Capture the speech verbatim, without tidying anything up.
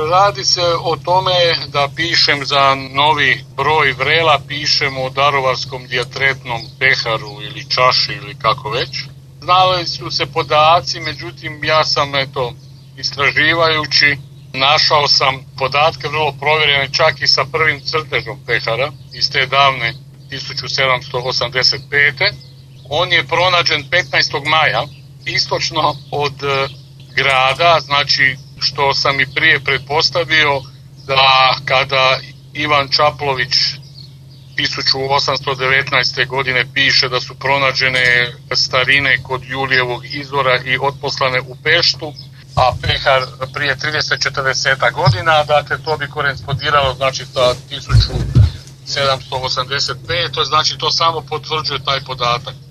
radi se o tome da pišem za novi broj vrela, pišem o daruvarskom dijatretnom peharu ili čaši ili kako već. Znali su se podaci, međutim ja sam eto, istraživajući našao sam podatke vrlo provjerene čak i sa prvim crtežom pehara iz te davne tisuću sedamsto osamdeset pete. On je pronađen petnaestog maja istočno od grada, znači što sam i prije pretpostavio da kada Ivan Čaplović tisuću osamsto devetnaeste. godine piše da su pronađene starine kod Julijevog izvora i otposlane u Peštu, a pehar prije trideset do četrdeset godina, dakle to bi korespondiralo znači sa tisuću sedamsto osamdeset pete. To znači to samo potvrđuje taj podatak.